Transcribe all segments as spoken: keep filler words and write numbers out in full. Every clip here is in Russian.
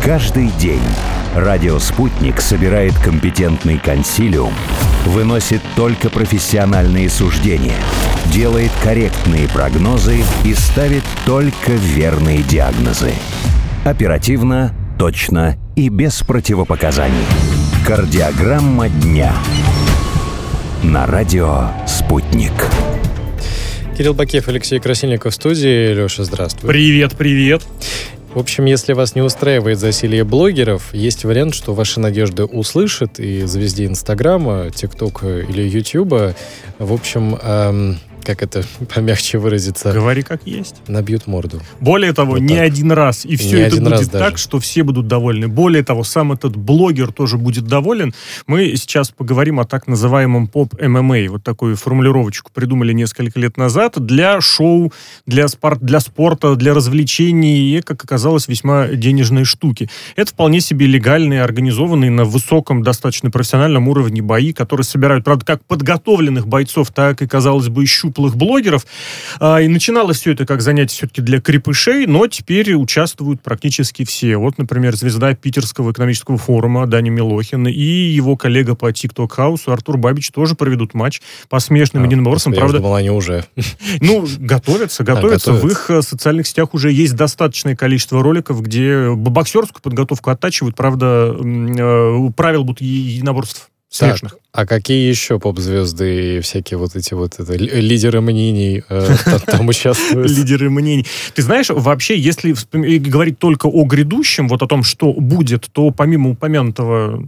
Каждый день радио «Спутник» собирает компетентный консилиум, выносит только профессиональные суждения, делает корректные прогнозы и ставит только верные диагнозы. Оперативно, точно и без противопоказаний. Кардиограмма дня. На радио «Спутник». Кирилл Бакеев, Алексей Красильников в студии. Леша, здравствуй. Привет, привет. В общем, если вас не устраивает засилье блогеров, есть вариант, что ваши надежды услышат и звезде Инстаграма, ТикТока или Ютуба, в общем, эм, как это помягче выразиться, говори как есть, набьют морду. Более того, вот не так. один раз. И все не это будет так, даже. что все будут довольны. Более того, сам этот блогер тоже будет доволен. Мы сейчас поговорим о так называемом поп-эм эм а. Вот такую формулировочку придумали несколько лет назад для шоу, для, спорт, для спорта, для развлечений и, как оказалось, весьма денежные штуки. Это вполне себе легальные, организованные на высоком, достаточно профессиональном уровне бои, которые собирают, правда, как подготовленных бойцов, так и, казалось бы, щуплых блогеров. И начиналось все это как занятие все-таки для крепышей, но теперь участвуют практически все. Вот, например, звезда Питерского экономического форума Даня Милохин и его коллега по TikTok Хаусу Артур Бабич тоже проведут матч по смешным а, единоборствам. Я правда, думал, они уже. Ну, готовятся, готовятся. А, готовятся. В их социальных сетях уже есть достаточное количество роликов, где боксерскую подготовку оттачивают. Правда, правила будут единоборств смешных. Так, а какие еще поп-звезды и всякие вот эти вот это, лидеры мнений э, там участвуют? Лидеры мнений. Ты знаешь, вообще, если говорить только о грядущем, вот о том, что будет, то помимо упомянутого,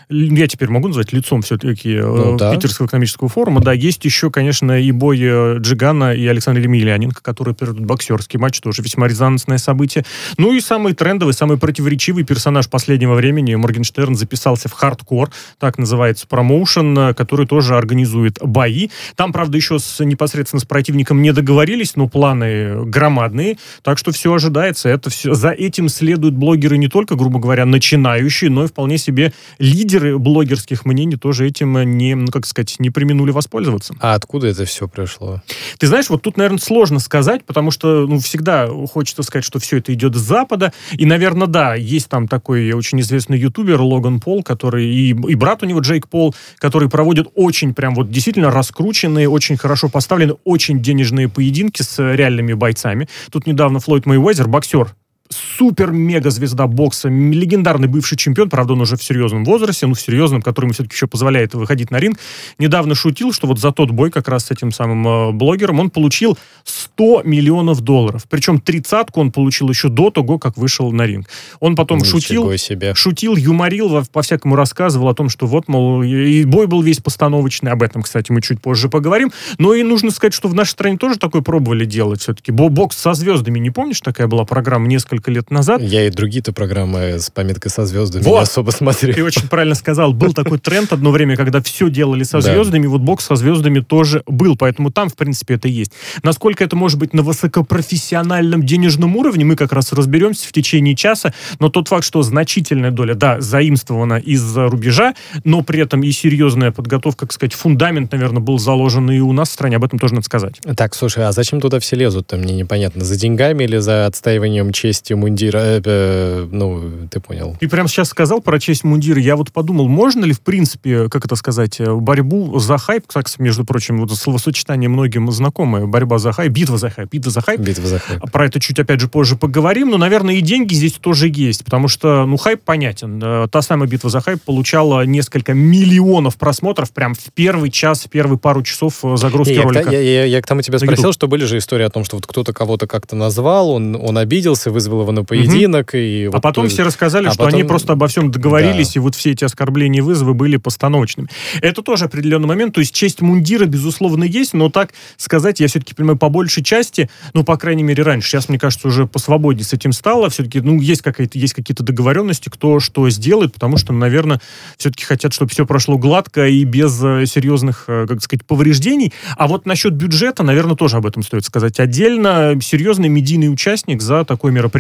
я теперь могу назвать лицом все-таки ну, да. Питерского экономического форума, да, есть еще, конечно, и бой Джигана и Александра Емельяненко, которые перейдут боксерский матч, тоже весьма резонансное событие. Ну и самый трендовый, самый противоречивый персонаж последнего времени, Моргенштерн, записался в хардкор, так называется промоушен, который тоже организует бои. Там, правда, еще с, непосредственно с противником не договорились, но планы громадные, так что все ожидается. Это все, за этим следуют блогеры не только, грубо говоря, начинающие, но и вполне себе лидеры блогерских мнений тоже этим не, ну, как сказать, не преминули воспользоваться. А откуда это все пришло? Ты знаешь, вот тут, наверное, сложно сказать, потому что, ну, всегда хочется сказать, что все это идет с Запада, и, наверное, да, есть там такой очень известный ютубер Логан Пол, который, и, и брат у него Джейк Пол, который проводит очень прям вот действительно раскрученные, очень хорошо поставленные, очень денежные поединки с реальными бойцами. Тут недавно Флойд Мейуэзер, боксер, супер-мега-звезда бокса, легендарный бывший чемпион, правда, он уже в серьезном возрасте, ну, в серьезном, который ему все-таки еще позволяет выходить на ринг, недавно шутил, что вот за тот бой как раз с этим самым э, блогером он получил сто миллионов долларов. Причем тридцатку он получил еще до того, как вышел на ринг. Он потом Ничего шутил, себе. шутил, юморил, по-всякому рассказывал о том, что вот, мол, и бой был весь постановочный. Об этом, кстати, мы чуть позже поговорим. Но и нужно сказать, что в нашей стране тоже такое пробовали делать все-таки. Бокс со звездами, не помнишь, такая была программа несколько лет назад. Я и другие-то программы с пометкой со звездами вот. не особо смотрел. Ты очень правильно сказал. Был такой тренд одно время, когда все делали со звездами, да. Вот бокс со звездами тоже был, поэтому там, в принципе, это есть. Насколько это может быть на высокопрофессиональном денежном уровне, мы как раз разберемся в течение часа, но тот факт, что значительная доля, да, заимствована из-за рубежа, но при этом и серьезная подготовка, как сказать, фундамент, наверное, был заложен и у нас в стране, об этом тоже надо сказать. Так, слушай, а зачем туда все лезут-то, мне непонятно, за деньгами или за отстаиванием чести мундира? Э, э, ну, ты понял. Ты прямо сейчас сказал про честь мундира. Я вот подумал, можно ли, в принципе, как это сказать, борьбу за хайп, кстати, между прочим, вот словосочетание многим знакомое, борьба за хайп, битва за хайп, битва за хайп. Битва за хайп. Про это чуть, опять же, позже поговорим, но, наверное, и деньги здесь тоже есть, потому что, ну, хайп понятен. Та самая битва за хайп получала несколько миллионов просмотров прям в первый час, в первые пару часов загрузки я, ролика. Я, я, я к тому тебя спросил, что были же истории о том, что вот кто-то кого-то как-то назвал, он, он обиделся, вызвал его на поединок. Угу. И а вот потом то... все рассказали, а что потом... они просто обо всем договорились, да. И вот все эти оскорбления и вызовы были постановочными. Это тоже определенный момент, то есть честь мундира, безусловно, есть, но так сказать, я все-таки понимаю, по большей части, ну, по крайней мере, раньше, сейчас, мне кажется, уже посвободнее с этим стало, все-таки, ну, есть, какая-то, есть какие-то договоренности, кто что сделает, потому что, наверное, все-таки хотят, чтобы все прошло гладко и без серьезных, как сказать, повреждений. А вот насчет бюджета, наверное, тоже об этом стоит сказать отдельно. Серьезный медийный участник за такое мероприятие.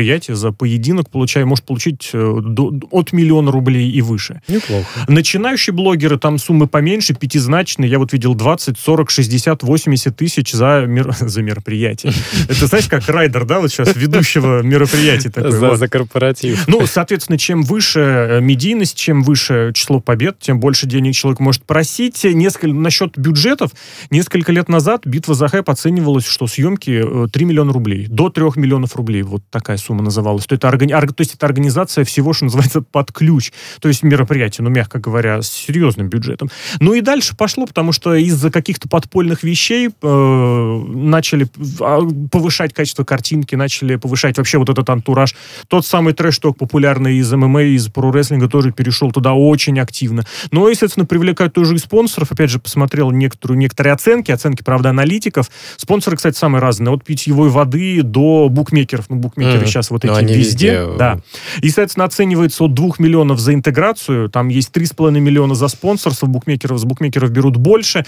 мероприятие, за поединок получая, может получить э, до, от миллиона рублей и выше. Неплохо. Начинающие блогеры, там суммы поменьше, пятизначные. Я вот видел двадцать, сорок, шестьдесят, восемьдесят тысяч за, мер... за мероприятие. Это, знаешь, как райдер, да, вот сейчас, ведущего мероприятия. За корпоратив. Ну, соответственно, чем выше медийность, чем выше число побед, тем больше денег человек может просить. Несколько, насчет бюджетов, несколько лет назад битва за хайп оценивалась, что съемки три миллиона рублей. До трех миллионов рублей. Вот такая сумма называлась. То, это органи... то есть это организация всего, что называется, под ключ. То есть мероприятие, ну, мягко говоря, с серьезным бюджетом. Ну и дальше пошло, потому что из-за каких-то подпольных вещей э, начали повышать качество картинки, начали повышать вообще вот этот антураж. Тот самый трэш-ток популярный из эм эм а, из про-рестлинга тоже перешел туда очень активно. Но, естественно, привлекают тоже и спонсоров. Опять же, посмотрел некоторые, некоторые оценки, оценки, правда, аналитиков. Спонсоры, кстати, самые разные. От питьевой воды до букмекеров. Ну, букмекеры mm-hmm. сейчас вот эти везде. везде. Да. И, соответственно, оценивается от двух миллионов за интеграцию. Там есть три с половиной миллиона за спонсорство. Букмекеров, с букмекеров берут больше.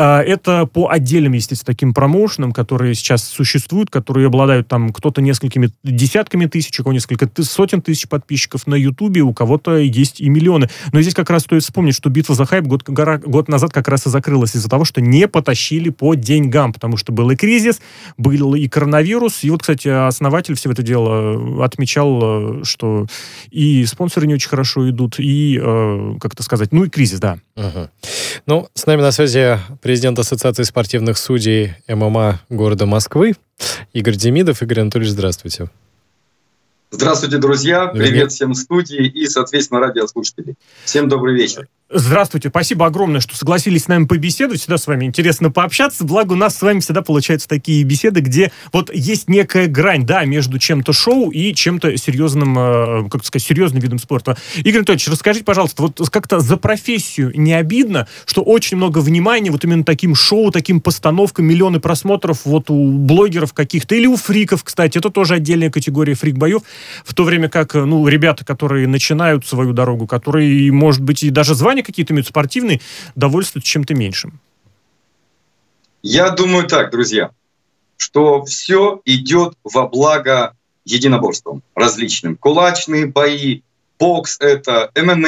Это по отдельным, естественно, таким промоушенам, которые сейчас существуют, которые обладают там кто-то несколькими десятками тысяч, у кого несколько сотен тысяч подписчиков на Ютубе, у кого-то есть и миллионы. Но здесь как раз стоит вспомнить, что битва за хайп год, год назад как раз и закрылась из-за того, что не потащили по деньгам, потому что был и кризис, был и коронавирус. И вот, кстати, основатель всего этого дела отмечал, что и спонсоры не очень хорошо идут, и, как это сказать, ну и кризис, да. Ага. Ну, с нами на связи президент Ассоциации спортивных судей эм эм а города Москвы Игорь Демидов. Игорь Анатольевич, здравствуйте. Здравствуйте, друзья. Привет всем в студии и, соответственно, радиослушателей. Всем добрый вечер. Здравствуйте. Спасибо огромное, что согласились с нами побеседовать. Всегда с вами интересно пообщаться. Благо, у нас с вами всегда получаются такие беседы, где вот есть некая грань, да, между чем-то шоу и чем-то серьезным, э, как сказать, серьезным видом спорта. Игорь Анатольевич, расскажите, пожалуйста, вот как-то за профессию не обидно, что очень много внимания вот именно таким шоу, таким постановкам, миллионы просмотров вот у блогеров каких-то или у фриков, кстати. Это тоже отдельная категория фрик-боев. В то время как, ну, ребята, которые начинают свою дорогу, которые, может быть, и даже звания какие-то имеют спортивные, довольствуются чем-то меньшим. Я думаю так, друзья, что все идет во благо единоборствам различным. Кулачные бои, бокс, это эм эм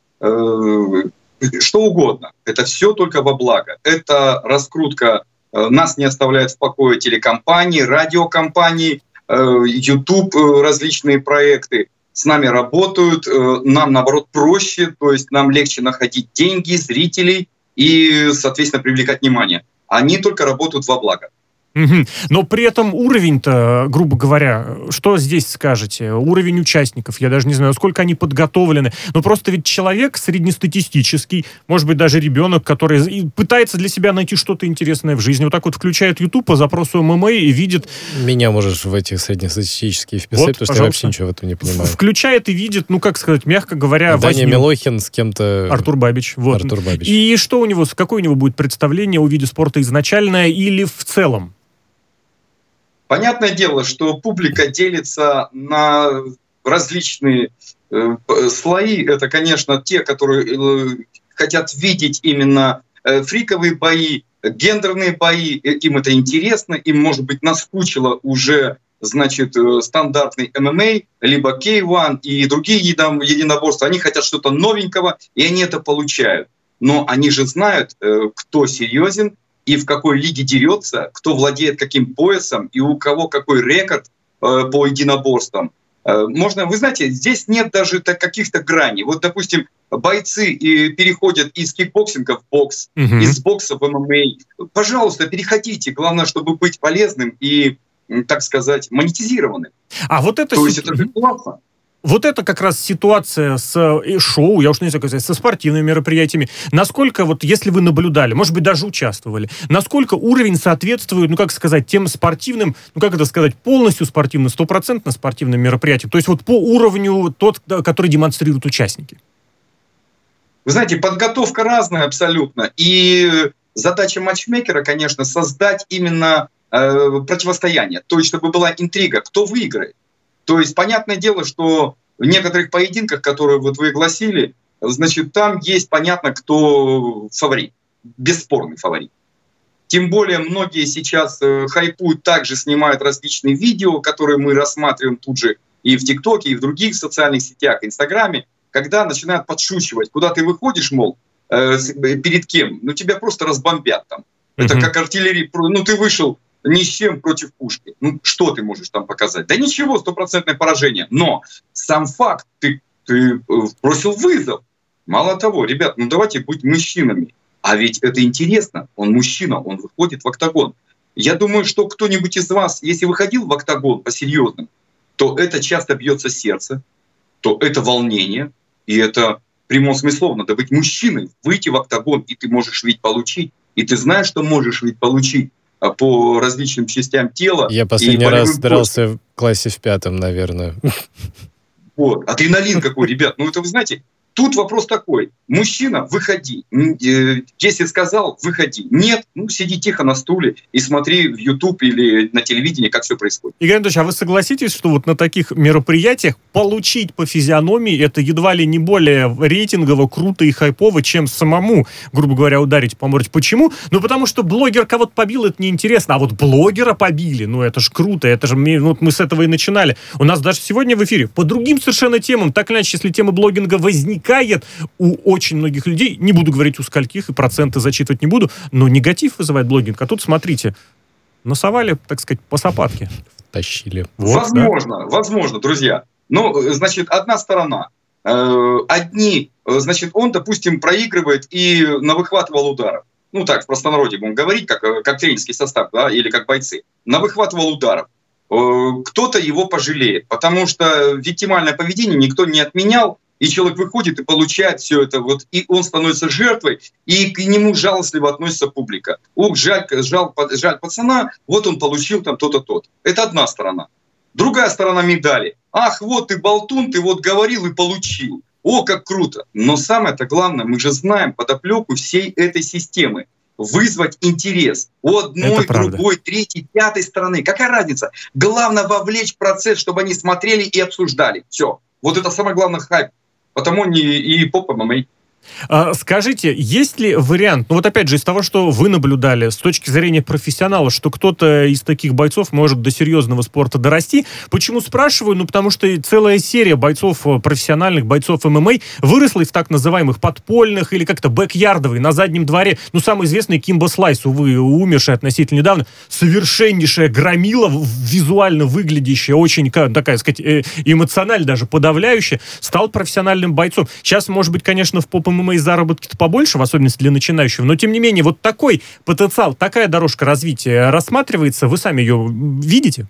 а, э, что угодно. Это все только во благо. Это раскрутка. Э, нас не оставляют в покое телекомпании, радиокомпании, YouTube, различные проекты с нами работают, нам, наоборот, проще, то есть нам легче находить деньги, зрителей и, соответственно, привлекать внимание. Они только работают во благо. Угу. Но при этом уровень-то, грубо говоря, что здесь скажете? Уровень участников, я даже не знаю, сколько они подготовлены. Но просто ведь человек среднестатистический, может быть, даже ребенок, который пытается для себя найти что-то интересное в жизни, вот так вот включает YouTube по запросу эм эм а и видит... Меня можешь в эти среднестатистические вписать, вот, потому что я вообще ничего в этом не понимаю. Включает и видит, ну, как сказать, мягко говоря... Даня Милохин с кем-то... Артур Бабич. Вот. Артур Бабич. И что у него, какое у него будет представление о виде спорта изначальное или в целом? Понятное дело, что публика делится на различные э, слои. Это, конечно, те, которые э, хотят видеть именно э, фриковые бои, гендерные бои. Э, им это интересно, им, может быть, наскучило уже, значит, э, стандартный эм эм а, либо кей один и другие единоборства. Они хотят что-то новенького, и они это получают. Но они же знают, э, кто серьезен, и в какой лиге дерется, кто владеет каким поясом и у кого какой рекорд э, по единоборствам. Э, можно, вы знаете, здесь нет даже так, каких-то граней. Вот, допустим, бойцы и переходят из кикбоксинга в бокс, uh-huh. из бокса в эм эм а. Пожалуйста, переходите. Главное, чтобы быть полезным и, так сказать, монетизированным. А вот это... То есть это же классно. Вот это как раз ситуация с шоу, я уж не знаю, как сказать, со спортивными мероприятиями. Насколько, вот если вы наблюдали, может быть, даже участвовали, насколько уровень соответствует, ну, как сказать, тем спортивным, ну, как это сказать, полностью спортивным, стопроцентно спортивным мероприятиям? То есть вот по уровню тот, который демонстрируют участники. Вы знаете, подготовка разная абсолютно. И задача матчмейкера, конечно, создать именно э, противостояние. То есть чтобы была интрига, кто выиграет. То есть, понятное дело, что в некоторых поединках, которые вот вы огласили, значит, там есть понятно, кто фаворит, бесспорный фаворит. Тем более, многие сейчас э, хайпуют, также снимают различные видео, которые мы рассматриваем тут же и в ТикТоке, и в других социальных сетях, Инстаграме, когда начинают подшучивать, куда ты выходишь, мол, э, перед кем, ну тебя просто разбомбят там. Mm-hmm. Это как артиллерия, ну ты вышел ни с чем против пушки. Ну что ты можешь там показать? Да ничего, стопроцентное поражение. Но сам факт, ты, ты бросил вызов. Мало того, ребят, ну давайте быть мужчинами. А ведь это интересно. Он мужчина, он выходит в октагон. Я думаю, что кто-нибудь из вас, если выходил в октагон по-серьезному, то это часто бьется сердце, то это волнение, и это в прямом смысле надо быть мужчиной, выйти в октагон, и ты можешь ведь получить, и ты знаешь, что можешь ведь получить по различным частям тела. Я последний раз дрался в классе в пятом, наверное. Вот, адреналин какой, ребят. Ну это вы знаете, тут вопрос такой. Мужчина, выходи. Если сказал, выходи. Нет, ну сиди тихо на стуле и смотри в YouTube или на телевидении, как все происходит. Игорь Анатольевич, а вы согласитесь, что вот на таких мероприятиях получить по физиономии это едва ли не более рейтингово, круто и хайпово, чем самому, грубо говоря, ударить по морде? Почему? Ну потому что блогер кого-то побил, это неинтересно, а вот блогера побили, ну это ж круто, это же ну, мы с этого и начинали. У нас даже сегодня в эфире по другим совершенно темам, так или иначе, если тема блогинга возникает, у очень многих людей, не буду говорить у скольких, и проценты зачитывать не буду, но негатив вызывает блогинг. А тут, смотрите, насовали, так сказать, по сапатке. Тащили. Вот, возможно, да? возможно, друзья. Ну, значит, одна сторона. Э, одни, значит, он, допустим, проигрывает и навыхватывал ударов. Ну, так, в простонародье будем говорить, как, как тренерский состав, да, или как бойцы. Навыхватывал ударов. Э, кто-то его пожалеет, потому что виктимальное поведение никто не отменял. И человек выходит и получает все это, вот, и он становится жертвой, и к нему жалостливо относится публика. Ох, жаль, жаль, жаль пацана, вот он получил там то-то, то-то. Это одна сторона. Другая сторона медали. Ах, вот ты болтун, ты вот говорил и получил. О, как круто. Но самое-то главное, мы же знаем подоплеку всей этой системы. Вызвать интерес у одной, другой, третьей, пятой стороны. Какая разница? Главное вовлечь процесс, чтобы они смотрели и обсуждали. Все. Вот это самое главное хайп. Потому не и поп-ММА. А, скажите, есть ли вариант, ну вот опять же, из того, что вы наблюдали, с точки зрения профессионала, что кто-то из таких бойцов может до серьезного спорта дорасти? Почему спрашиваю? Ну потому что целая серия бойцов, профессиональных бойцов ММА выросла из так называемых подпольных или как-то бэк-ярдовых, на заднем дворе. Ну самый известный Кимбо Слайс, увы, умерший относительно недавно, совершеннейшая громила, визуально выглядящая, очень такая, сказать, эмоционально даже подавляющая, стал профессиональным бойцом. Сейчас, может быть, конечно, в поп ММА заработки-то побольше, в особенности для начинающего, но тем не менее, вот такой потенциал, такая дорожка развития рассматривается, вы сами ее видите?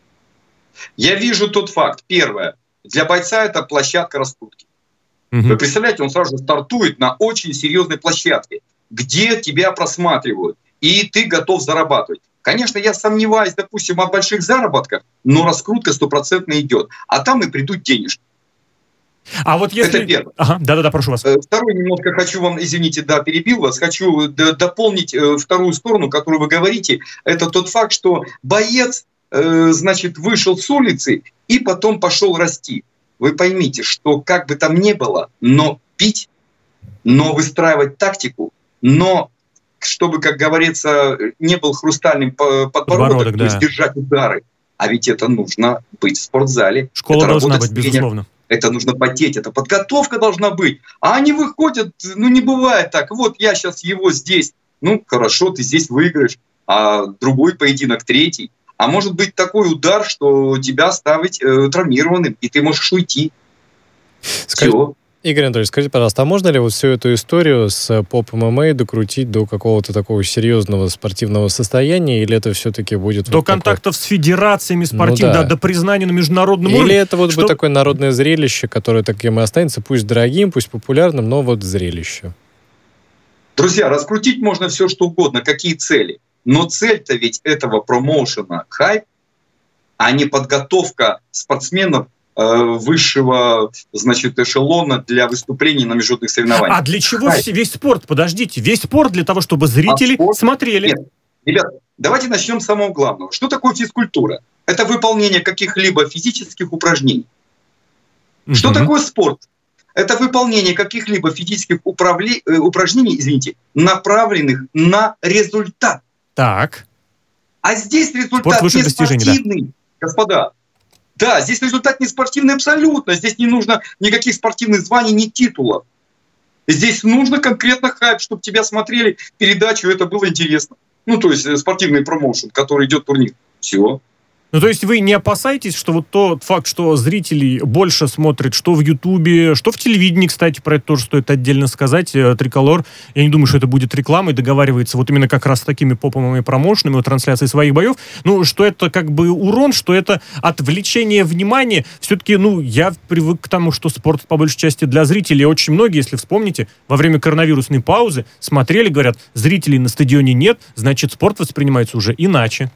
Я вижу тот факт. Первое. Для бойца это площадка раскрутки. Угу. Вы представляете, он сразу же стартует на очень серьезной площадке, где тебя просматривают, и ты готов зарабатывать. Конечно, я сомневаюсь, допустим, о больших заработках, но раскрутка стопроцентно идет. А там и придут денежки. А вот если... Это первое. Ага, да-да-да, прошу вас. Второй немножко хочу вам, извините, да, перебил вас, хочу дополнить вторую сторону, которую вы говорите. Это тот факт, что боец, значит, вышел с улицы и потом пошел расти. Вы поймите, что как бы там ни было, но пить, но выстраивать тактику, но чтобы, как говорится, не был хрустальным подбородок, подбородок, то есть да. держать удары. А ведь это нужно быть в спортзале. Школа это должна быть, безусловно. Это нужно потеть, это подготовка должна быть. А они выходят, ну не бывает так. Вот я сейчас его здесь, ну хорошо, ты здесь выиграешь, а другой поединок третий. А может быть такой удар, что тебя оставить э, травмированным, и ты можешь уйти. Скажи, Все. Игорь Анатольевич, скажите, пожалуйста, а можно ли вот всю эту историю с поп-ММА докрутить до какого-то такого серьезного спортивного состояния, или это все-таки будет... До вот контактов такое... с федерациями спортивными, ну, да. да, до признания на международном или уровне? Или это вот что... будет такое народное зрелище, которое таким и останется, пусть дорогим, пусть популярным, но вот зрелище? Друзья, раскрутить можно все, что угодно, какие цели. Но цель-то ведь этого промоушена хайп, а не подготовка спортсменов высшего, значит, эшелона для выступлений на международных соревнованиях. А для чего Хайп. весь спорт? Подождите, весь спорт для того, чтобы зрители а смотрели. Нет. Ребят, давайте начнем с самого главного. Что такое физкультура? Это выполнение каких-либо физических упражнений. Угу. Что такое спорт? Это выполнение каких-либо физических управле... упражнений, извините, направленных на результат. Так. А здесь результат не спортивный, да. Господа. Да, здесь результат не спортивный абсолютно. Здесь не нужно никаких спортивных званий, ни титулов. Здесь нужно конкретно хайп, чтобы тебя смотрели передачу, это было интересно. Ну, то есть спортивный промоушен, который идет турнир. Все. Ну, то есть вы не опасаетесь, что вот тот факт, что зрителей больше смотрят, что в Ютубе, что в телевидении, кстати, про это тоже стоит отдельно сказать, Триколор, я не думаю, что это будет рекламой, договаривается вот именно как раз с такими поповыми промоушенами о трансляции своих боев, ну, что это как бы урон, что это отвлечение внимания. Все-таки, ну, я привык к тому, что спорт по большей части для зрителей. Очень многие, если вспомните, во время коронавирусной паузы смотрели, говорят, зрителей на стадионе нет, значит, спорт воспринимается уже иначе.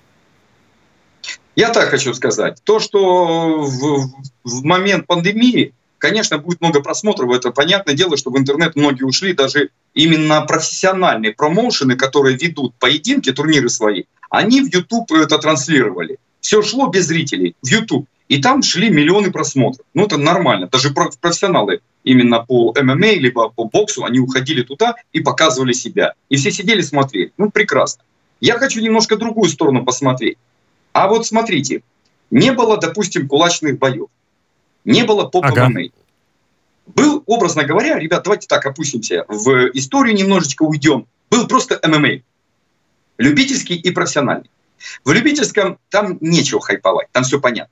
Я так хочу сказать. То, что в, в момент пандемии, конечно, будет много просмотров. Это понятное дело, что в интернет многие ушли. Даже именно профессиональные промоушены, которые ведут поединки, турниры свои, они в YouTube это транслировали. Все шло без зрителей в YouTube. И там шли миллионы просмотров. Ну, это нормально. Даже профессионалы именно по эм эм а, либо по боксу, они уходили туда и показывали себя. И все сидели, смотрели. Ну, прекрасно. Я хочу немножко другую сторону посмотреть. А вот смотрите, не было, допустим, кулачных боев, не было поп-эм эм а. Ага. Был, образно говоря, ребят, давайте так опустимся, в историю немножечко уйдем, был просто эм эм а, любительский и профессиональный. В любительском там нечего хайповать, там все понятно.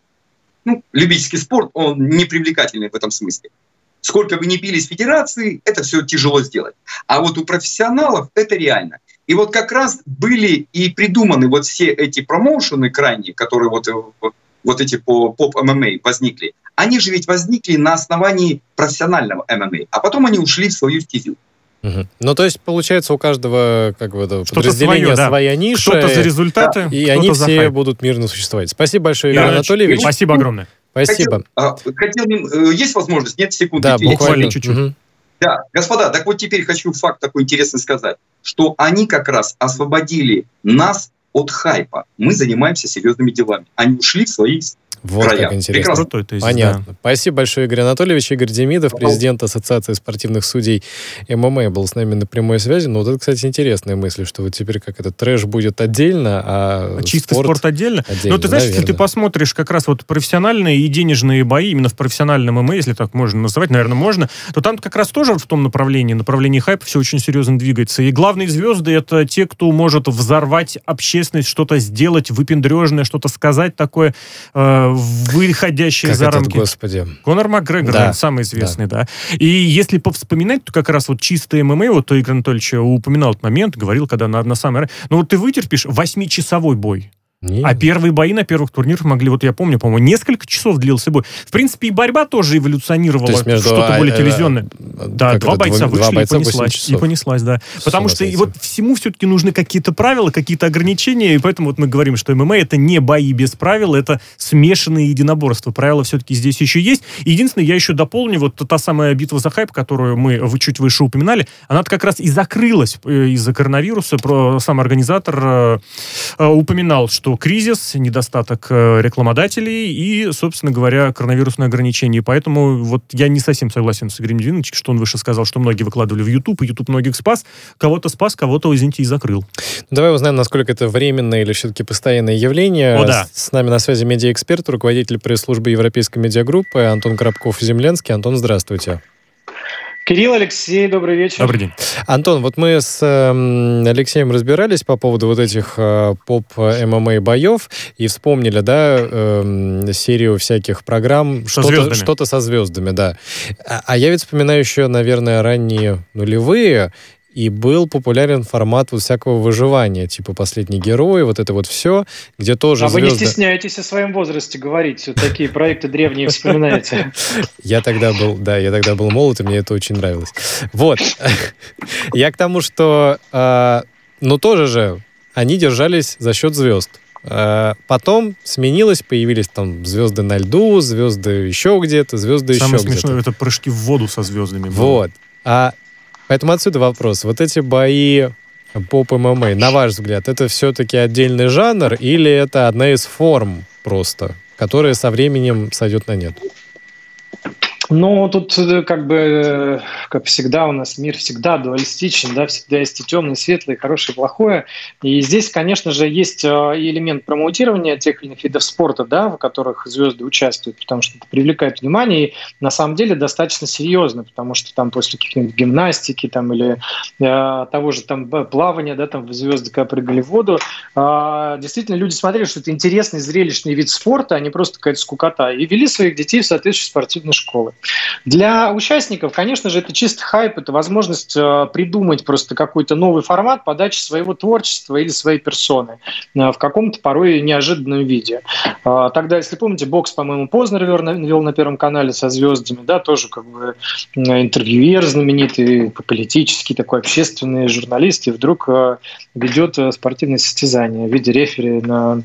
Ну, любительский спорт, он не привлекательный в этом смысле. Сколько бы ни бились федерации, это все тяжело сделать. А вот у профессионалов это реально. И вот как раз были и придуманы вот все эти промоушены крайние, которые вот, вот эти по поп-эм эм а возникли. Они же ведь возникли на основании профессионального эм эм а, а потом они ушли в свою стезю. Угу. Ну, то есть, получается, у каждого как бы, да, подразделения свое, да. своя ниша. Кто-то за результаты, и кто-то они за все хайп. будут мирно существовать. Спасибо большое, Игорь Анатольевич. Спасибо огромное. Спасибо. Хотел, хотел, есть возможность? Нет, секунды. Да, буквально чуть-чуть. Угу. Да, господа, так вот теперь хочу факт такой интересный сказать, что они как раз освободили нас от хайпа. Мы занимаемся серьезными делами. Они ушли в свои вот края. Как интересно. Крутой, есть, понятно. Да. Спасибо большое, Игорь Анатольевич. Игорь Демидов, президент Ассоциации спортивных судей эм эм а, был с нами на прямой связи. Ну, вот это, кстати, интересная мысль, что вот теперь как этот трэш будет отдельно, а чистый спорт, спорт отдельно. отдельно. Но ты знаешь, наверное. Если ты посмотришь как раз вот профессиональные и денежные бои, именно в профессиональном эм эм а, если так можно называть, наверное, можно, то там как раз тоже в том направлении, направлении хайпа все очень серьезно двигается. И главные звезды — это те, кто может взорвать общественность, что-то сделать, выпендрежное, что-то сказать такое, э, выходящие как за этот, рамки. Господи. Конор Макгрегор, да. самый известный, да. да. И если повспоминать, то как раз вот чистый эм эм а, вот то Игорь Анатольевич упоминал этот момент, говорил, когда на, на самой... Ну вот ты вытерпишь восьмичасовой бой. Не. А первые бои на первых турнирах могли, вот я помню, по-моему, несколько часов длился бой. В принципе, и борьба тоже эволюционировала, что-то более телевизионное. А, да, два бойца вышли два бойца и понеслась. И понеслась, да. Потому что и вот всему все-таки нужны какие-то правила, какие-то ограничения, и поэтому вот мы говорим, что эм эм а это не бои без правил, это смешанные единоборства. Правила все-таки здесь еще есть. И единственное, я еще дополню, вот та самая битва за хайп, которую мы чуть выше упоминали, она как раз и закрылась из-за коронавируса. Сам организатор упоминал, что кризис, недостаток рекламодателей и, собственно говоря, коронавирусные ограничения. Поэтому вот я не совсем согласен с Игорем Демидовичем, что он выше сказал, что многие выкладывали в YouTube, и YouTube многих спас. Кого-то спас, кого-то, извините, и закрыл. Давай узнаем, насколько это временное или все-таки постоянное явление. О, да. С, с нами на связи медиаэксперт, руководитель пресс-службы Европейской медиагруппы Антон Коробков-Земленский. Антон, здравствуйте. Кирилл, Алексей, добрый вечер. Добрый день. Антон, вот мы с э, Алексеем разбирались по поводу вот этих э, поп-эм эм а боев и вспомнили, да, э, серию всяких программ. Со что-то, звездами. Что-то со звездами, да. А, а я ведь вспоминаю еще, наверное, ранние нулевые, и был популярен формат вот всякого выживания, типа «Последний герой», вот это вот все, где тоже а звезды... вы не стесняетесь о своем возрасте говорить, вот такие проекты древние вспоминаете. Я тогда был, да, я тогда был молод, и мне это очень нравилось. Вот. Я к тому, что, ну, тоже же они держались за счет звезд. Потом сменилось, появились там звезды на льду, звезды еще где-то, звезды еще где-то. Самое смешное — это прыжки в воду со звездами. Вот. А поэтому отсюда вопрос. Вот эти бои поп-эм эм а, на ваш взгляд, это все-таки отдельный жанр или это одна из форм просто, которая со временем сойдет на нет? Ну, тут как бы, как всегда, у нас мир всегда дуалистичен, да, всегда есть и темное, и светлое, и хорошее, и плохое. И здесь, конечно же, есть элемент промоутирования тех или иных видов спорта, да, в которых звезды участвуют, потому что это привлекает внимание, и на самом деле достаточно серьезно, потому что там после каких-нибудь гимнастики там, или э, того же там плавания, да, там звезды, когда прыгали в воду, э, действительно люди смотрели, что это интересный, зрелищный вид спорта, а не просто какая-то скукота, и вели своих детей в соответствующие спортивные школы. Для участников, конечно же, это чисто хайп, это возможность э, придумать просто какой-то новый формат подачи своего творчества или своей персоны э, в каком-то порой неожиданном виде. Э, тогда, если помните, бокс, по-моему, Познер вел на, вел на Первом канале со звездами, да, тоже как бы э, интервьюер знаменитый, политический такой общественный журналист, и вдруг э, ведет э, спортивное состязание в виде рефери на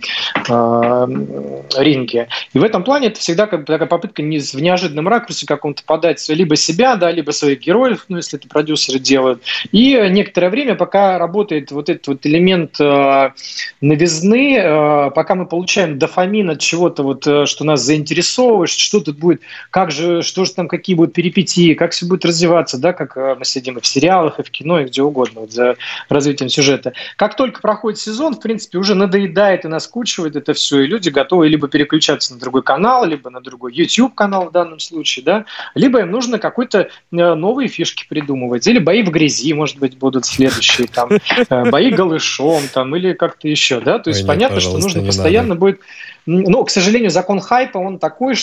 э, ринге. И в этом плане это всегда как бы такая попытка не, в неожиданном ракурсе каком-то подать либо себя, да, либо своих героев, ну, если это продюсеры делают. И некоторое время, пока работает вот этот вот элемент э, новизны, э, пока мы получаем дофамин от чего-то, вот, э, что нас заинтересовывает, что тут будет, как же, что же там, какие будут перипетии, как все будет развиваться, да, как э, мы следим и в сериалах, и в кино, и где угодно, вот, за развитием сюжета. Как только проходит сезон, в принципе, уже надоедает и наскучивает это все, и люди готовы либо переключаться на другой канал, либо на другой YouTube-канал в данном случае, да, либо им нужно какой-то новые фишки придумывать, или бои в грязи, может быть, будут следующие, там, бои голышом, там, или как-то еще, да, то есть Ой, понятно, нет, что нужно постоянно надо. будет, ну, к сожалению, закон хайпа, он такой,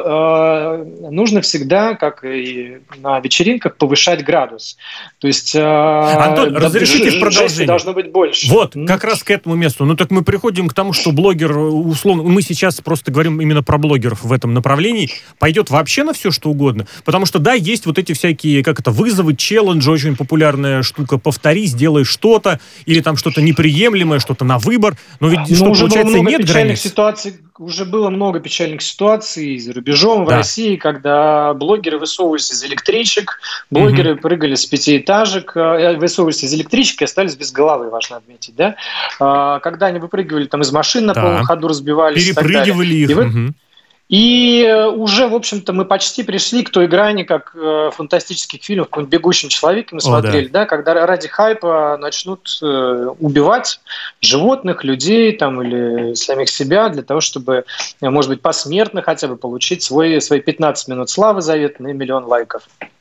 что э, нужно всегда, как и на вечеринках, повышать градус, то есть э, Антон, да, разрешите в продолжение. Должно быть больше. Вот, mm-hmm. как раз к этому месту, ну, так мы приходим к тому, что блогер, условно, мы сейчас просто говорим именно про блогеров в этом направлении, пойдет вообще на все, что угодно. Потому что, да, есть вот эти всякие, как это, вызовы, челленджи, очень популярная штука, повтори, сделай что-то, или там что-то неприемлемое, что-то на выбор, но ведь, но что, уже получается, нет границ. Ситуаций, уже было много печальных ситуаций за рубежом, в да. России, когда блогеры высовывались из электричек, блогеры угу. прыгали с пятиэтажек, высовывались из электричек и остались без головы, важно отметить, да? Когда они выпрыгивали там из машин на да. полном ходу, разбивались. Перепрыгивали их. И, угу. вы... и уже, в общем-то, мы почти пришли к той грани, как в фантастических фильмах, какой-нибудь «Бегущем человеке» мы смотрели, О, да. да, когда ради хайпа начнут убивать животных, людей там, или самих себя для того, чтобы, может быть, посмертно хотя бы получить свой, свои пятнадцать минут славы заветные и миллион лайков.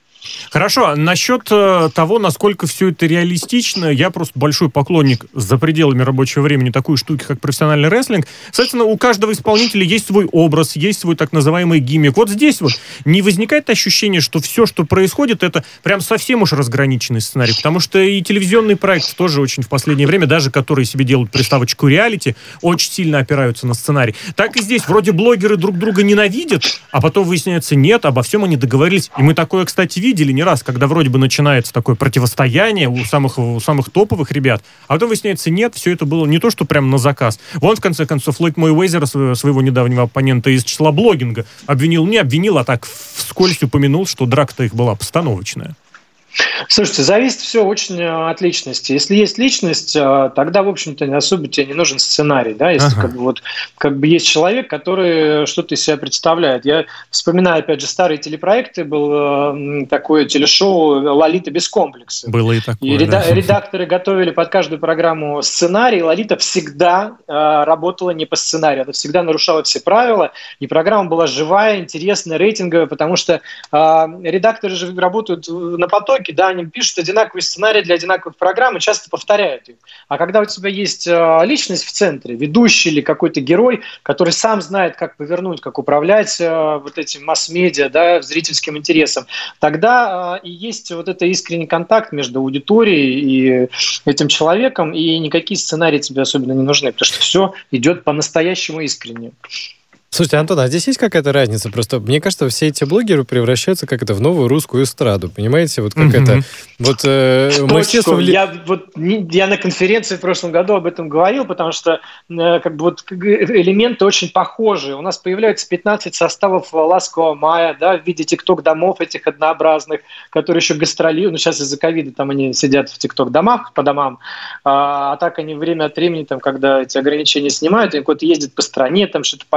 Хорошо, насчет э, того, насколько все это реалистично, я просто большой поклонник за пределами рабочего времени такой штуки, как профессиональный рестлинг. Соответственно, у каждого исполнителя есть свой образ, есть свой так называемый гиммик. Вот здесь вот не возникает ощущение, что все, что происходит, это прям совсем уж разграниченный сценарий, потому что и телевизионный проект тоже очень в последнее время, даже которые себе делают приставочку реалити, очень сильно опираются на сценарий. Так и здесь, вроде блогеры друг друга ненавидят, а потом выясняется, нет, обо всем они договорились. И мы такое, кстати, видели не раз, когда вроде бы начинается такое противостояние у самых, у самых топовых ребят, а потом выясняется, нет, все это было не то, что прям на заказ. Вон, в конце концов, Флойд Мейуэзер, своего недавнего оппонента из числа блогинга, обвинил, не обвинил, а так вскользь упомянул, что драка-то их была постановочная. Слушайте, зависит все очень от личности. Если есть личность, тогда, в общем-то, особо тебе не нужен сценарий, да, если ага. как бы, вот, как бы есть человек, который что-то из себя представляет. Я вспоминаю, опять же, старые телепроекты, был такое телешоу «Лолита без комплекса». Было и такое, и реда- да. редакторы готовили под каждую программу сценарий, Лолита всегда э, работала не по сценарию, она всегда нарушала все правила, и программа была живая, интересная, рейтинговая, потому что э, редакторы же работают на потоке, да, они пишут одинаковые сценарии для одинаковых программ и часто повторяют их. А когда у тебя есть э, личность в центре, ведущий или какой-то герой, который сам знает, как повернуть, как управлять э, вот этим масс-медиа, да, зрительским интересом, тогда э, и есть вот это искренний контакт между аудиторией и этим человеком, и никакие сценарии тебе особенно не нужны, потому что все идет по-настоящему искренне. Слушайте, Антон, а здесь есть какая-то разница? Просто мне кажется, все эти блогеры превращаются как это в новую русскую эстраду, понимаете? Вот как mm-hmm. это... Вот, э, мы все совли... я, вот, я на конференции в прошлом году об этом говорил, потому что э, как бы вот элементы очень похожие. У нас появляются пятнадцать составов «Ласкового мая», да, в виде тикток-домов этих однообразных, которые еще гастролируют. Ну, сейчас из-за ковида там они сидят в тикток-домах по домам, а, а так они время от времени, там, когда эти ограничения снимают, они куда-то ездят по стране, там что-то поют, пляж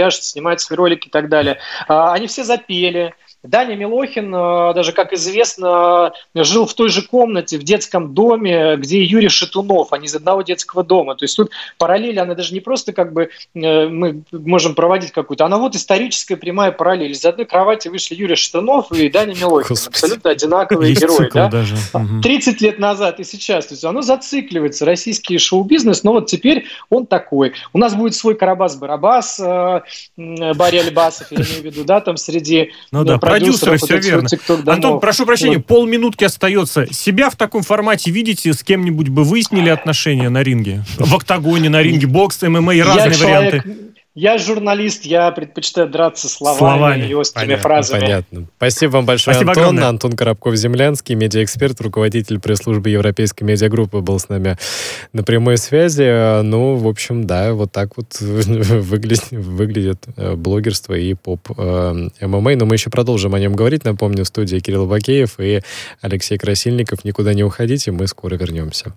пляшут, снимают свои ролики и так далее. Они все запели. Даня Милохин, даже, как известно, жил в той же комнате, в детском доме, где и Юрий Шатунов, они из одного детского дома. То есть тут параллель, она даже не просто как бы мы можем проводить какую-то, она вот историческая прямая параллель. Из одной кровати вышли Юрий Шатунов и Даня Милохин. Господи. Абсолютно одинаковые Есть герои. Да? Даже. тридцать лет назад и сейчас. То есть оно зацикливается, российский шоу-бизнес, но вот теперь он такой. У нас будет свой Карабас-Барабас, Барри Альбасов, я имею в виду, да, там среди... Ну да, продюсеры, все верно. Антон, прошу прощения, вот. Полминутки остается. Себя в таком формате видите? С кем-нибудь бы выяснили отношения на ринге? В октагоне, на ринге, бокс, ММА и разные я варианты. Человек... Я журналист, я предпочитаю драться словами, словами. и острыми понятно, фразами. Понятно. Спасибо вам большое, Спасибо Антон. Огромное. Антон Коробков-Землянский, медиаэксперт, руководитель пресс-службы Европейской медиагруппы, был с нами на прямой связи. Ну, в общем, да, вот так вот выглядит, выглядит блогерство и поп-ММА. Но мы еще продолжим о нем говорить. Напомню, в студии Кирилл Бакеев и Алексей Красильников. Никуда не уходите, мы скоро вернемся.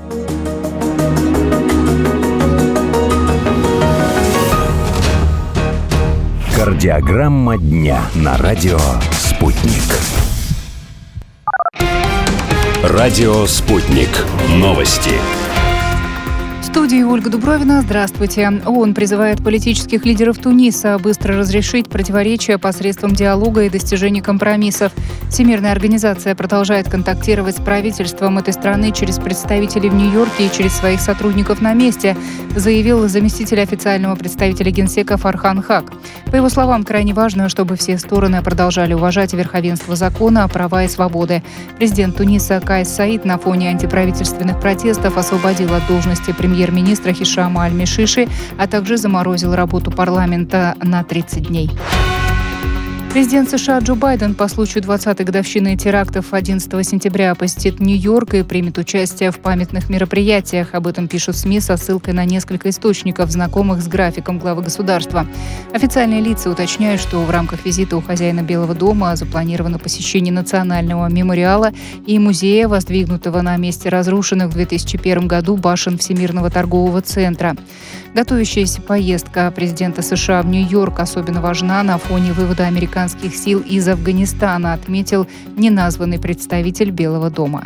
Кардиограмма дня на радио «Спутник». Радио «Спутник». Новости. В студии Ольга Дубровина. Здравствуйте. ООН призывает политических лидеров Туниса быстро разрешить противоречия посредством диалога и достижения компромиссов. Всемирная организация продолжает контактировать с правительством этой страны через представителей в Нью-Йорке и через своих сотрудников на месте, заявил заместитель официального представителя Генсека Фархан Хак. По его словам, крайне важно, чтобы все стороны продолжали уважать верховенство закона, права и свободы. Президент Туниса Кайс Саид на фоне антиправительственных протестов освободил от должности премьер премьер-министра Хишама Аль-Мишиши, а также заморозил работу парламента на тридцать дней. Президент США Джо Байден по случаю двадцатой годовщины терактов одиннадцатого сентября посетит Нью-Йорк и примет участие в памятных мероприятиях. Об этом пишут СМИ со ссылкой на несколько источников, знакомых с графиком главы государства. Официальные лица уточняют, что в рамках визита у хозяина Белого дома запланировано посещение Национального мемориала и музея, воздвигнутого на месте разрушенных в две тысячи первом году башен Всемирного торгового центра. Готовящаяся поездка президента США в Нью-Йорк особенно важна на фоне вывода американских сил из Афганистана, отметил неназванный представитель Белого дома.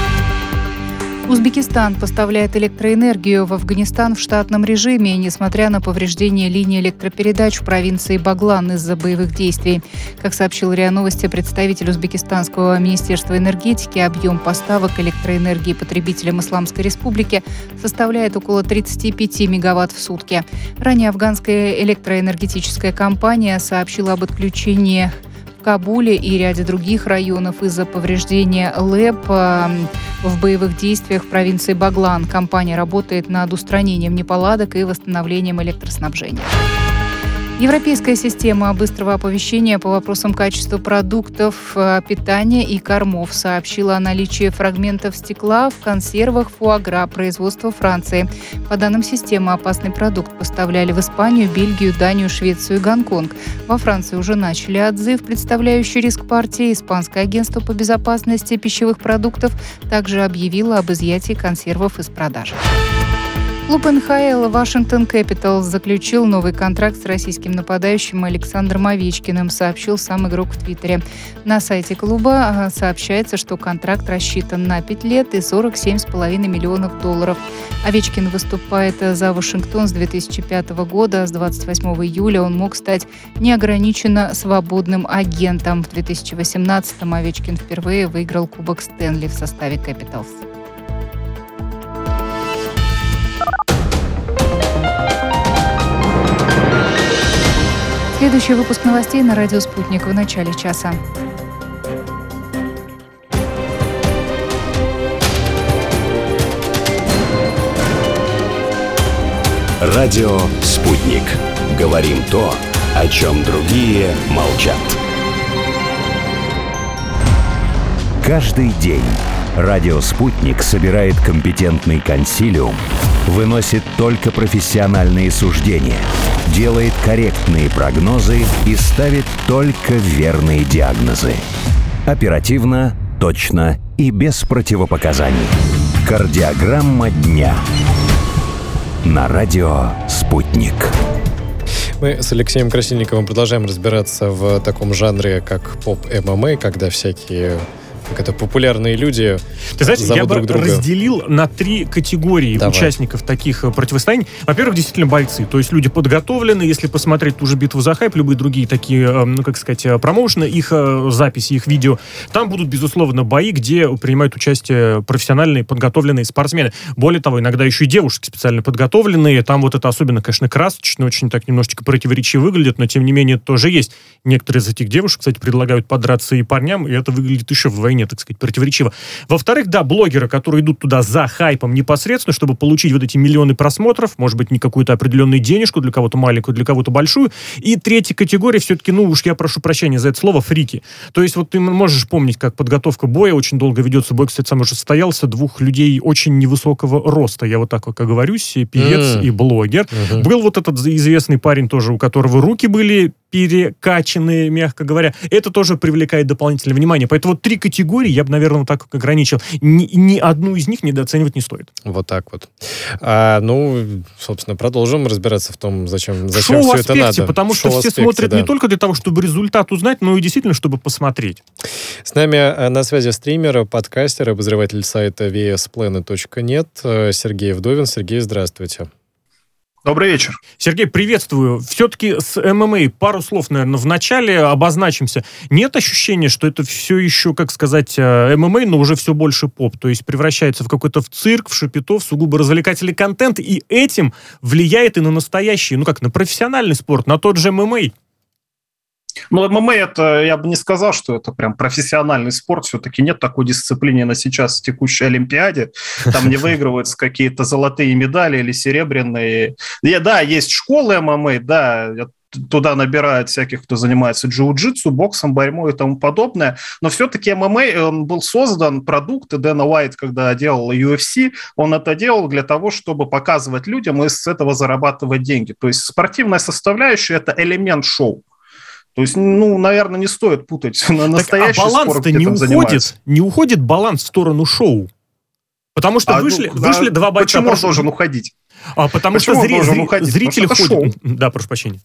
Узбекистан поставляет электроэнергию в Афганистан в штатном режиме, несмотря на повреждение линии электропередач в провинции Баглан из-за боевых действий. Как сообщил РИА Новости представитель Узбекистанского министерства энергетики, объем поставок электроэнергии потребителям Исламской Республики составляет около тридцать пять мегаватт в сутки. Ранее афганская электроэнергетическая компания сообщила об отключении в Кабуле и ряде других районов из-за повреждения ЛЭП в боевых действиях в провинции Баглан. Компания работает над устранением неполадок и восстановлением электроснабжения. Европейская система быстрого оповещения по вопросам качества продуктов питания и кормов сообщила о наличии фрагментов стекла в консервах фуагра производства Франции. По данным системы, опасный продукт поставляли в Испанию, Бельгию, Данию, Швецию и Гонконг. Во Франции уже начали отзыв, представляющий риск партии. Испанское агентство по безопасности пищевых продуктов также объявило об изъятии консервов из продажи. Клуб эн ха эл Washington Capitals заключил новый контракт с российским нападающим Александром Овечкиным, сообщил сам игрок в Твиттере. На сайте клуба сообщается, что контракт рассчитан на пять лет и сорок семь с половиной миллионов долларов. Овечкин выступает за Вашингтон с две тысячи пятого года. С двадцать восьмого июля он мог стать неограниченно свободным агентом. В две тысячи восемнадцатом Овечкин впервые выиграл Кубок Стэнли в составе Capitals. Следующий выпуск новостей на радио «Спутник» в начале часа. Радио «Спутник». Говорим то, о чем другие молчат. Каждый день радио «Спутник» собирает компетентный консилиум, выносит только профессиональные суждения, делает корректные прогнозы и ставит только верные диагнозы. Оперативно, точно и без противопоказаний. Кардиограмма дня на радио «Спутник». Мы с Алексеем Красильниковым продолжаем разбираться в таком жанре, как поп-эм эм а, когда всякие... как это, популярные люди. Ты знаешь, зовут я бы друг друга. разделил на три категории Давай. участников таких противостояний. Во-первых, действительно бойцы, то есть люди подготовленные. Если посмотреть ту же «Битву за хайп», любые другие такие, ну, как сказать, промоушены, их записи, их видео, там будут, безусловно, бои, где принимают участие профессиональные, подготовленные спортсмены. Более того, иногда еще и девушки специально подготовленные. Там вот это особенно, конечно, красочно, очень так немножечко противоречиво выглядит, но, тем не менее, это тоже есть. Некоторые из этих девушек, кстати, предлагают подраться и парням, и это выглядит еще вдвойне, так сказать, противоречиво. Во-вторых, да, блогеры, которые идут туда за хайпом непосредственно, чтобы получить вот эти миллионы просмотров, может быть, не какую-то определенную денежку, для кого-то маленькую, для кого-то большую. И третья категория, все-таки, ну уж я прошу прощения за это слово, фрики. То есть вот ты можешь помнить, как подготовка боя очень долго ведется. Бой, кстати, сам уже состоялся, двух людей очень невысокого роста, я вот так вот оговорюсь, певец mm. и блогер. Mm-hmm. Был вот этот известный парень тоже, у которого руки были перекачанные, мягко говоря. Это тоже привлекает дополнительное внимание. Поэтому вот три категории я бы, наверное, так ограничил. Ни, ни одну из них недооценивать не стоит. Вот так вот. А, ну, собственно, продолжим разбираться в том, зачем, зачем все это надо. Потому что все смотрят да. не только для того, чтобы результат узнать, но и действительно, чтобы посмотреть. С нами на связи стример, подкастер, обозреватель сайта ви эс плэнет точка нет Сергей Вдовин. Сергей, здравствуйте. Добрый вечер. Сергей, приветствую. Все-таки с эм эм а пару слов, наверное, в начале обозначимся. Нет ощущения, что это все еще, как сказать, эм эм а, но уже все больше поп, то есть превращается в какой-то в цирк, в шапито, в сугубо развлекательный контент, и этим влияет и на настоящий, ну как, на профессиональный спорт, на тот же эм эм а? Ну, эм эм а, это, я бы не сказал, что это прям профессиональный спорт. Все-таки нет такой дисциплины на сейчас в текущей Олимпиаде. Там не выигрываются какие-то золотые медали или серебряные. Да, есть школы эм эм а, да, туда набирают всяких, кто занимается джиу-джитсу, боксом, борьбой и тому подобное. Но все-таки эм эм а, он был создан, продукт, и Дэна Уайт, когда делал ю эф си, он это делал для того, чтобы показывать людям и с этого зарабатывать деньги. То есть спортивная составляющая – это элемент шоу. То есть, ну, наверное, не стоит путать на настоящий так, а спорт, где не уходит, не уходит баланс в сторону шоу? Потому что а, вышли, ну, вышли а, два бойца. Почему он должен уходить? А, потому почему что зри- должен уходить? зрители потому ходят... Да, прошу прощения.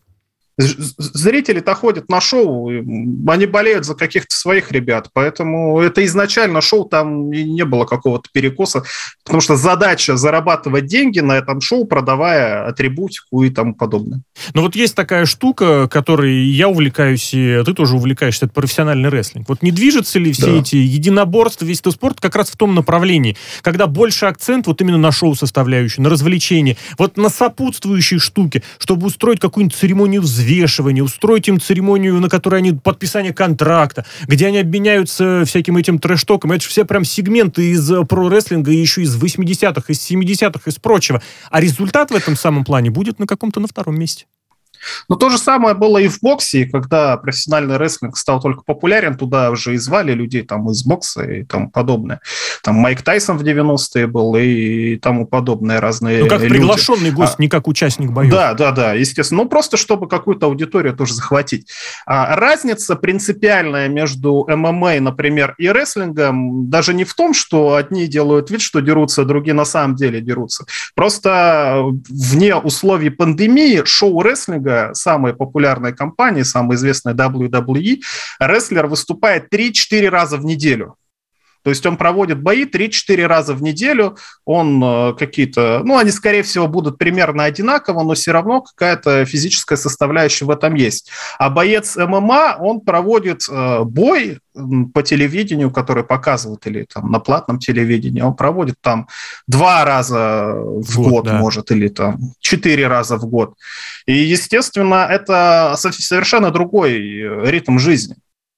Зрители-то ходят на шоу, они болеют за каких-то своих ребят, поэтому это изначально шоу, там не было какого-то перекоса, потому что задача зарабатывать деньги на этом шоу, продавая атрибутику и тому подобное. Но вот есть такая штука, которой я увлекаюсь, и ты тоже увлекаешься, это профессиональный рестлинг. Вот не движется ли все да. эти единоборства, весь этот спорт как раз в том направлении, когда больше акцент вот именно на шоу-составляющую, на развлечение, вот на сопутствующие штуки, чтобы устроить какую-нибудь церемонию взвешивания, взвешивание, устроить им церемонию, на которой они подписание контракта, где они обменяются всяким этим трэш-током. Это же все прям сегменты из про-рестлинга, еще из восьмидесятых, из семидесятых, из прочего. А результат в этом самом плане будет на каком-то на втором месте. Но то же самое было и в боксе, когда профессиональный рестлинг стал только популярен, туда уже и звали людей там из бокса и тому подобное. Там Майк Тайсон в девяностые был и тому подобное, разные люди. Ну, как приглашенный гость, а, не как участник боев. Да, да, да, естественно. Ну, просто чтобы какую-то аудиторию тоже захватить. А разница принципиальная между эм эм а, например, и рестлингом даже не в том, что одни делают вид, что дерутся, другие на самом деле дерутся. Просто вне условий пандемии шоу-рестлинга, самая популярная компания, самая известная дабл ю дабл ю и, рестлер выступает три-четыре раза в неделю. То есть он проводит бои три-четыре раза в неделю, он э, какие-то, ну, они, скорее всего, будут примерно одинаково, но все равно какая-то физическая составляющая в этом есть. А боец эм эм а, он проводит э, бой по телевидению, который показывают, или там на платном телевидении, он проводит там два раза в год, год да. может, или там четыре раза в год. И, естественно, это совершенно другой ритм жизни.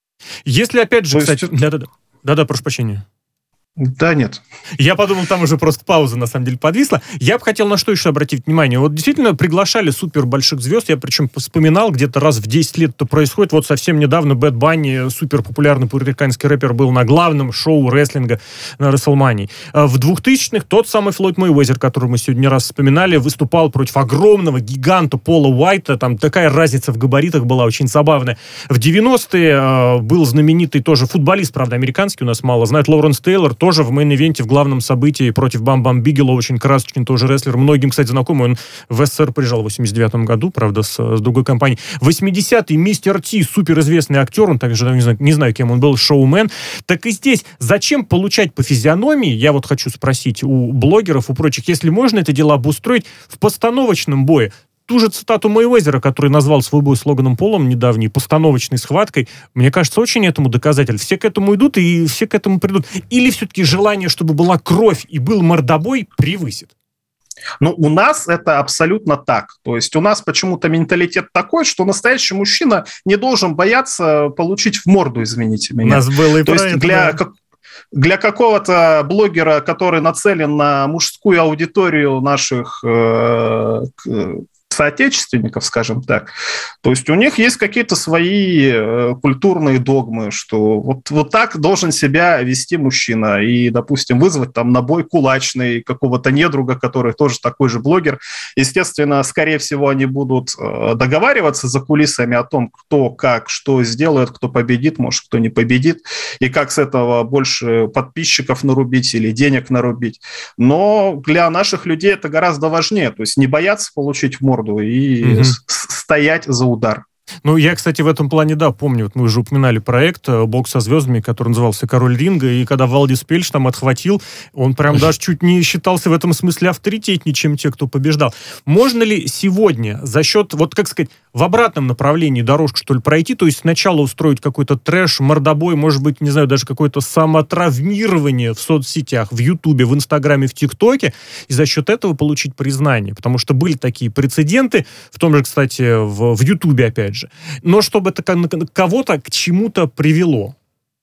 Если, опять же, То кстати... есть... Да-да-да. Да-да, прошу прощения. Да, нет. Я подумал, там уже просто пауза, на самом деле, подвисла. Я бы хотел на что еще обратить внимание. Вот действительно приглашали супер больших звезд. Я причем вспоминал, где-то раз в десять лет это происходит. Вот совсем недавно Бэд Банни, супер популярный пуэрториканский рэпер, был на главном шоу рестлинга на WrestleMania. В двухтысячных тот самый Флойд Мейуэзер, который мы сегодня не раз вспоминали, выступал против огромного гиганта Пола Уайта. Там такая разница в габаритах была очень забавная. В девяностые был знаменитый тоже футболист, правда, американский, у нас мало знает, Лоуренс Тейлор, тоже в мейн-ивенте, в главном событии против Бам-Бам Бигелоу, очень красочный тоже рестлер, многим, кстати, знакомый, он в СССР приезжал в восемьдесят девятом году, правда, с, с другой компанией. восьмидесятый мистер Ти, суперизвестный актер, он также, не знаю, не знаю, кем он был, шоумен. Так и здесь, зачем получать по физиономии, я вот хочу спросить у блогеров, у прочих, если можно это дело обустроить в постановочном бое? Ту же цитату Мэйвезера, который назвал свой бой с Логаном Полом недавней постановочной схваткой, мне кажется, очень этому доказатель. Все к этому идут и все к этому придут. Или все-таки желание, чтобы была кровь и был мордобой, превысит? Ну, у нас это абсолютно так. То есть у нас почему-то менталитет такой, что настоящий мужчина не должен бояться получить в морду, извините меня. У нас было и То есть для... Да. Для какого-то блогера, который нацелен на мужскую аудиторию наших э, соотечественников, скажем так, то есть у них есть какие-то свои э, культурные догмы, что вот, вот так должен себя вести мужчина, и, допустим, вызвать там на бой кулачный какого-то недруга, который тоже такой же блогер. Естественно, скорее всего, они будут э, договариваться за кулисами о том, кто как, что сделает, кто победит, может, кто не победит, и как с этого больше подписчиков нарубить или денег нарубить. Но для наших людей это гораздо важнее, то есть не бояться получить в морду и угу. стоять за удар. Ну, я, кстати, в этом плане, да, помню, вот мы уже упоминали проект «Бокс со звездами», который назывался «Король ринга», и когда Валдис Пельш там отхватил, он прям даже чуть не считался в этом смысле авторитетнее, чем те, кто побеждал. Можно ли сегодня за счет, вот как сказать, в обратном направлении дорожку, что ли, пройти, то есть сначала устроить какой-то трэш, мордобой, может быть, не знаю, даже какое-то самотравмирование в соцсетях, в Ютубе, в Инстаграме, в ТикТоке, и за счет этого получить признание? Потому что были такие прецеденты, в том же, кстати, в, в Ютубе, опять же. Но чтобы это кого-то к чему-то привело.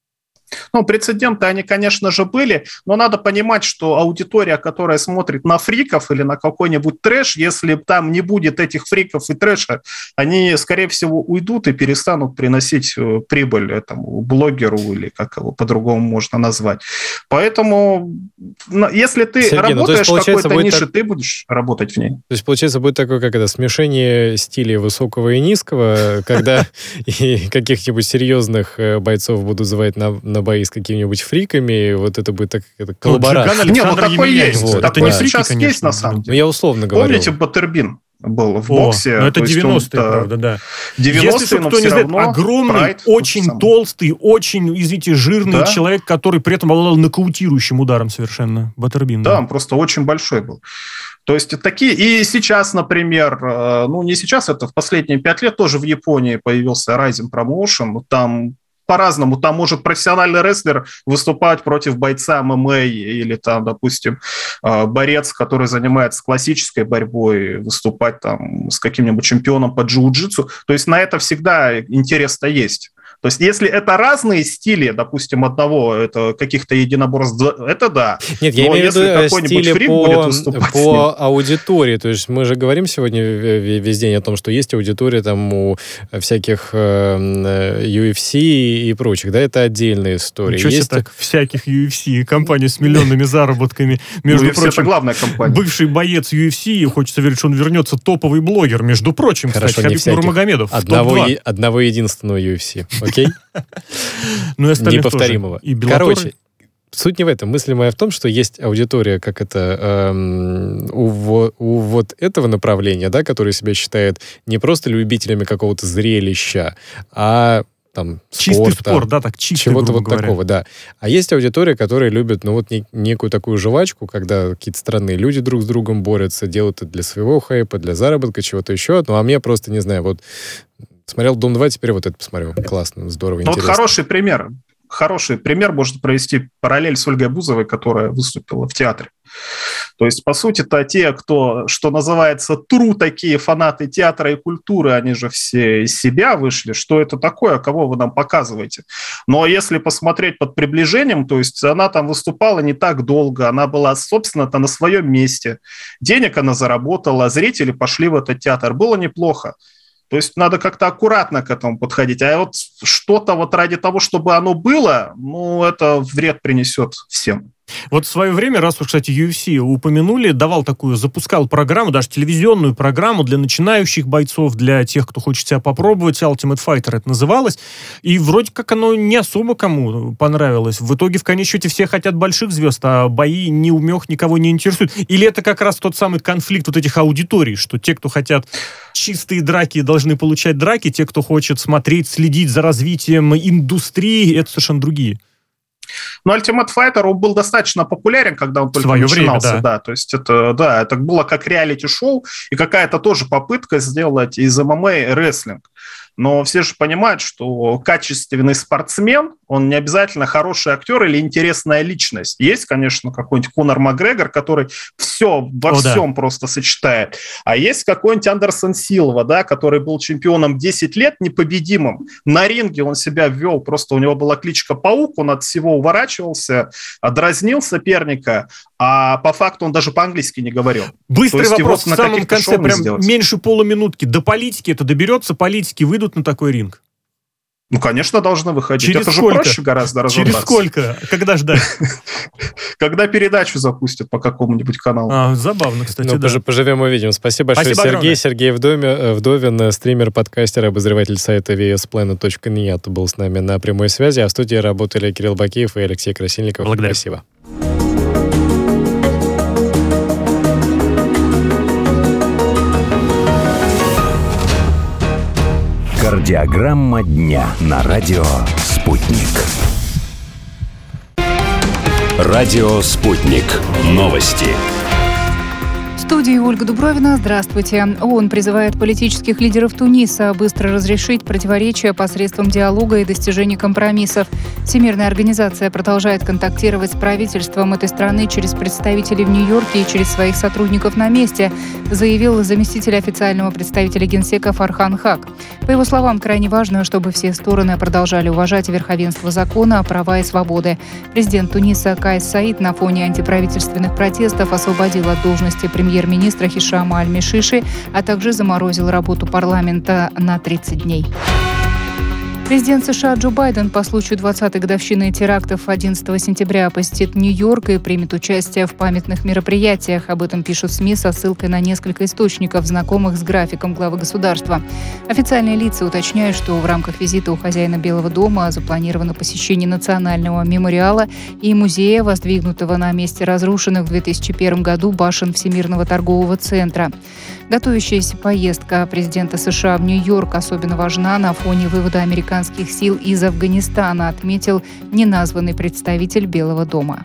Ну, прецеденты, они, конечно же, были, но надо понимать, что аудитория, которая смотрит на фриков или на какой-нибудь трэш, если там не будет этих фриков и трэша, они, скорее всего, уйдут и перестанут приносить прибыль этому блогеру или как его по-другому можно назвать. Поэтому, если ты Сергей, работаешь ну, в какой-то нише, так... ты будешь работать в ней. То есть, получается, будет такое, как это, смешение стилей высокого и низкого, когда каких-нибудь серьезных бойцов будут звать на бои с какими-нибудь фриками, вот это будет так, это коллаборация. Не, ну такой есть. Вот, такой да. сейчас конечно, есть, на самом деле. Ну, я условно говорю. Помните, Баттербин был в О, боксе? Ну, это девяностые, он, правда, да. девяностые, Если но кто все не знает, равно огромный, Прайд, очень толстый, очень, извините, жирный да? человек, который при этом обладал нокаутирующим ударом совершенно. Баттербин. Да, да, он просто очень большой был. То есть такие... И сейчас, например, ну не сейчас, это в последние пять лет тоже в Японии появился Rising Promotion, там по-разному. Там может профессиональный рестлер выступать против бойца эм эм а или там, допустим, борец, который занимается классической борьбой, выступать там с каким-нибудь чемпионом по джиу-джитсу. То есть на это всегда интерес-то есть. То есть если это разные стили, допустим, одного это каких-то единоборств, это да. Нет, я Но имею в виду стили по, по аудитории. То есть мы же говорим сегодня весь день о том, что есть аудитория там у всяких ю эф си и прочих. Да, это отдельная история. Ничего есть себе так, всяких ю эф си, компания с миллионными заработками. Между ю эф си прочим, это главная компания. Бывший боец ю эф си, хочется верить, что он вернется топовый блогер. Между прочим, Хорошо, кстати, Хабиб Нурмагомедов. Одного, е- одного единственного ю эф си. Окей? Ну, неповторимого. Короче, суть не в этом. Мысль моя в том, что есть аудитория, как это эм, у, у вот этого направления, да, который себя считает не просто любителями какого-то зрелища, а там чистый спорта, спорт, да, так чистый, чего-то вот говоря. такого, да. А есть аудитория, которая любит, ну вот не, некую такую жвачку, когда какие-то странные люди друг с другом борются, делают это для своего хайпа, для заработка, чего-то еще. Ну а мне просто, не знаю, вот смотрел «Дом два», теперь вот это посмотрю. Классно, здорово, интересно. Вот хороший пример. Хороший пример можно провести параллель с Ольгой Бузовой, которая выступила в театре. То есть, по сути-то, те, кто, что называется, тру такие фанаты театра и культуры, они же все из себя вышли. Что это такое? Кого вы нам показываете? Но если посмотреть под приближением, то есть она там выступала не так долго, она была, собственно-то, на своем месте. Денег она заработала, зрители пошли в этот театр. Было неплохо. То есть надо как-то аккуратно к этому подходить. А вот что-то вот ради того, чтобы оно было, ну, это вред принесет всем. Вот в свое время, раз уж, кстати, ю эф си упомянули, давал такую, запускал программу, даже телевизионную программу для начинающих бойцов, для тех, кто хочет себя попробовать. Ultimate Fighter это называлось. И вроде как оно не особо кому понравилось. В итоге, в конечном счете, все хотят больших звезд, а бои неумех никого не интересуют. Или это как раз тот самый конфликт вот этих аудиторий, что те, кто хотят чистые драки, должны получать драки, те, кто хочет смотреть, следить за развитием индустрии, это совершенно другие. Но Ultimate Fighter он был достаточно популярен, когда он только Свое начинался. время, да. да. То есть это, да, это было как реалити-шоу и какая-то тоже попытка сделать из эм эм а рестлинг. Но все же понимают, что качественный спортсмен, он не обязательно хороший актер или интересная личность. Есть, конечно, какой-нибудь Конор Макгрегор, который все во О, всем да. просто сочетает. А есть какой-нибудь Андерсон Силва, да, который был чемпионом десять лет, непобедимым. На ринге он себя ввел, просто у него была кличка Паук, он от всего уворачивался, дразнил соперника, а по факту он даже по-английски не говорил. Быстрый вопрос в самом конце, прям меньше полуминутки. До политики это доберется, политики выйдут на такой ринг? Ну, конечно, должны выходить. Через это сколько? же проще гораздо разобраться. Через сколько? Когда ждать? Когда передачу запустят по какому-нибудь каналу. А, забавно, кстати, ну, да. Поживем, увидим. Спасибо большое, Спасибо Сергей. огромное. Сергей Вдовин, Вдовин, стример, подкастер, обозреватель сайта ви эс планет точка нет был с нами на прямой связи, а в студии работали Кирилл Бакеев и Алексей Красильников. Благодарю. Спасибо. Кардиограмма дня на радио «Спутник». Радио «Спутник». Новости. В студии Ольга Дубровина. Здравствуйте. ООН призывает политических лидеров Туниса быстро разрешить противоречия посредством диалога и достижения компромиссов. Всемирная организация продолжает контактировать с правительством этой страны через представителей в Нью-Йорке и через своих сотрудников на месте, заявил заместитель официального представителя Генсека Фархан Хак. По его словам, крайне важно, чтобы все стороны продолжали уважать верховенство закона, права и свободы. Президент Туниса Кайс Саид на фоне антиправительственных протестов освободил от должности премьер премьер-министра Хишама Аль-Мишиши, а также заморозил работу парламента на тридцать дней. Президент США Джо Байден по случаю двадцатой годовщины терактов одиннадцатого сентября посетит Нью-Йорк и примет участие в памятных мероприятиях. Об этом пишут СМИ со ссылкой на несколько источников, знакомых с графиком главы государства. Официальные лица уточняют, что в рамках визита у хозяина Белого дома запланировано посещение Национального мемориала и музея, воздвигнутого на месте разрушенных в две тысячи первом году башен Всемирного торгового центра. Готовящаяся поездка президента США в Нью-Йорк особенно важна на фоне вывода американских сил из Афганистана, отметил неназванный представитель Белого дома.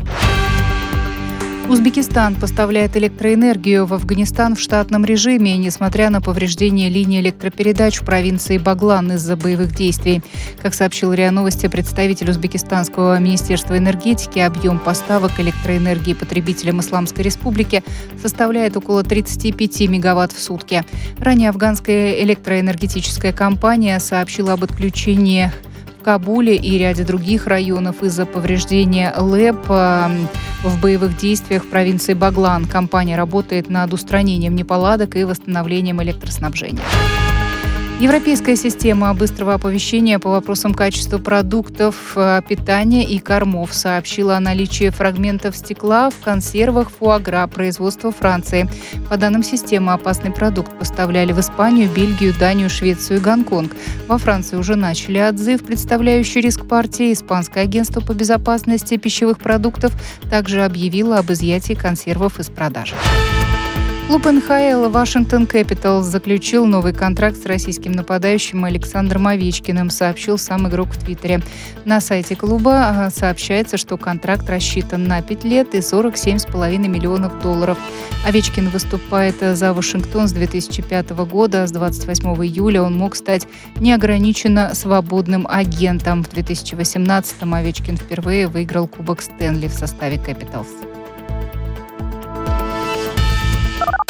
Узбекистан поставляет электроэнергию в Афганистан в штатном режиме, несмотря на повреждение линии электропередач в провинции Баглан из-за боевых действий. Как сообщил РИА Новости представитель Узбекистанского министерства энергетики, объем поставок электроэнергии потребителям Исламской Республики составляет около тридцать пять мегаватт в сутки. Ранее афганская электроэнергетическая компания сообщила об отключении Кабуле и ряде других районов из-за повреждения ЛЭП в боевых действиях в провинции Баглан. Компания работает над устранением неполадок и восстановлением электроснабжения. Европейская система быстрого оповещения по вопросам качества продуктов питания и кормов сообщила о наличии фрагментов стекла в консервах фуагра производства Франции. По данным системы, опасный продукт поставляли в Испанию, Бельгию, Данию, Швецию и Гонконг. Во Франции уже начали отзыв, представляющий риск партии. Испанское агентство по безопасности пищевых продуктов также объявило об изъятии консервов из продажи. Клуб эн ха эл Washington Capitals заключил новый контракт с российским нападающим Александром Овечкиным, сообщил сам игрок в Твиттере. На сайте клуба сообщается, что контракт рассчитан на пять лет и сорок семь целых пять десятых миллионов долларов. Овечкин выступает за Вашингтон с две тысячи пятого года. С двадцать восьмого июля он мог стать неограниченно свободным агентом. В две тысячи восемнадцатом Овечкин впервые выиграл Кубок Стэнли в составе Capitals.